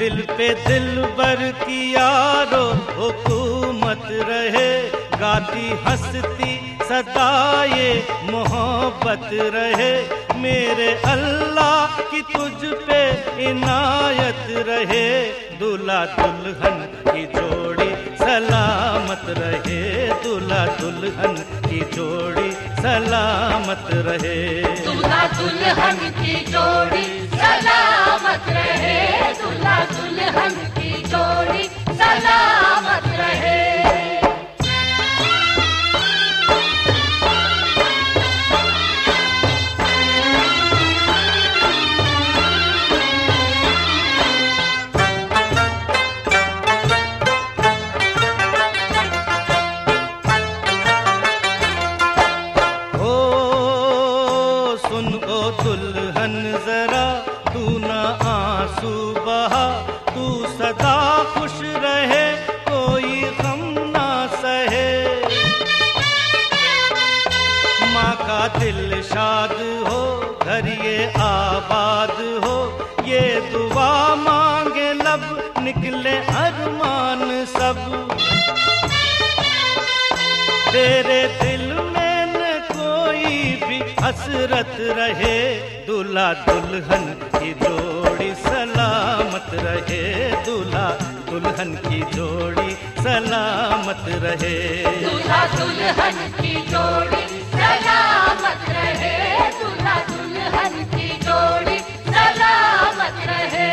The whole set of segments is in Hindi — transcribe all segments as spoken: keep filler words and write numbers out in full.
दिल पे दिल बर की यारो हुकूमत रहे, गाती हंसती सदा ये मोहब्बत रहे। मेरे अल्लाह की तुझ पे इनायत रहे, दूल्हा दुल्हन की जोड़ी सलामत रहे, दूल्हा दुल्हन की जोड़ी सलामत रहे, दूल्हा दुल्हन की जोड़ी सलामत रहे, दूल्हा दुल्हन की जोड़ी सलामत रहे। दुल्हन जरा तू न आंसू बहा, तू सदा खुश रहे कोई गम ना सहे। माँ का दिल शाद हो घर ये आबाद हो, ये दुआ मांगे लब निकले अरमान सब। तेरे दिल में न कोई भी हसरत रहे, दूल्हा दुल्हन की जोड़ी सलामत रहे, दूल्हा दुल्हन की जोड़ी सलामत रहे, दूल्हा दुल्हन की जोड़ी सलामत रहे, दूल्हा दुल्हन की जोड़ी सलामत रहे।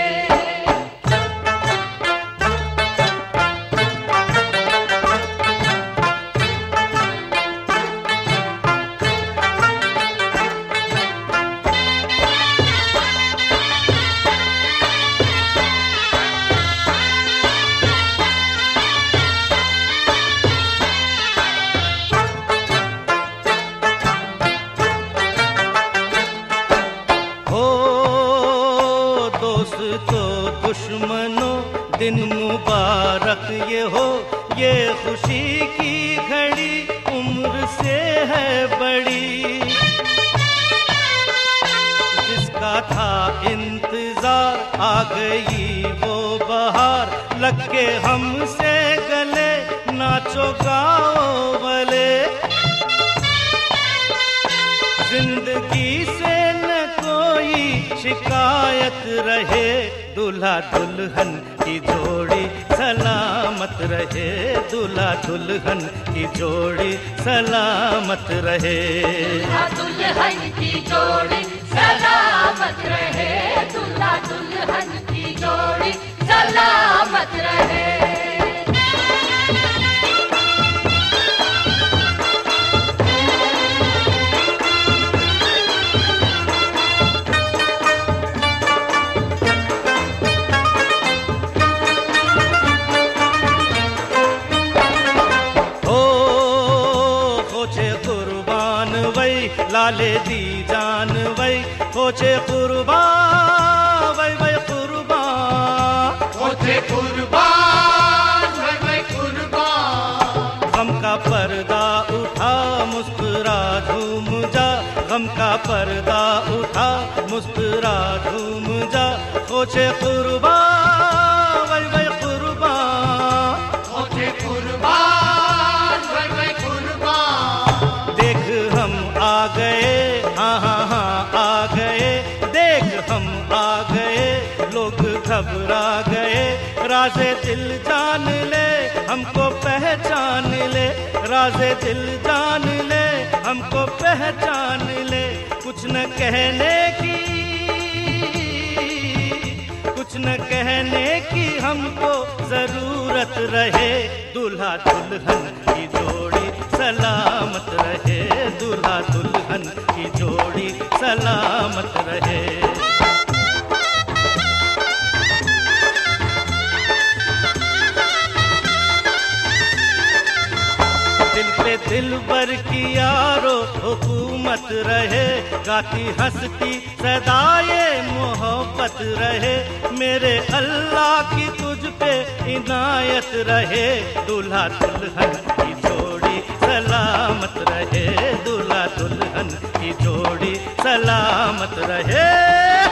दोस्तों दुश्मनों दिन मुबारक ये हो, ये खुशी की घड़ी उम्र से है बड़ी। जिसका था इंतजार आ गई वो बहार, लग के हमसे गले नाचो गाओ भले। जिंदगी से न कोई शिकायत रहे, दूल्हा दुल्हन की जोड़ी सलामत रहे, दूल्हा दुल्हन की जोड़ी सलामत रहे, दूल्हा दुल्हन की जोड़ी सलामत रहे, दूल्हा दुल्हन की जोड़ी सलामत रहे। लाले दी जान वै खोचे कुर्बान वै वै कुर्बान, खोचे कुर्बान वै वै कुर्बान। गम का पर्दा उठा मुस्कुरा झूम जा, गम का पर्दा उठा मुस्कुरा झूम जा, खोचे कुर्बान वै वै कुर्बान, खोचे कुर्बान वै वै कुर्बान। देख हम आ गए, हाँ हाँ हाँ आ गए, देख हम आ गए, लोग घबरा गए। राज़े दिल जान ले हमको पहचान ले, राज़े दिल जान ले हमको पहचान ले। कुछ न कहने की कुछ न कहने की हमको जरूरत रहे, दूल्हा दुल्हन की जोड़ी सलामत रहे, दूल्हा दुल्हन की जोड़ी सलामत रहे। दिल पे दिल बर की यारो हुकूमत रहे, गाती हंसती सदा ये मोहब्बत रहे। मेरे अल्लाह की तुझ पे इनायत रहे, दूल्हा दुल्हन की जोड़ी सलामत रहे, दूल्हा दुल्हन की जोड़ी सलामत रहे।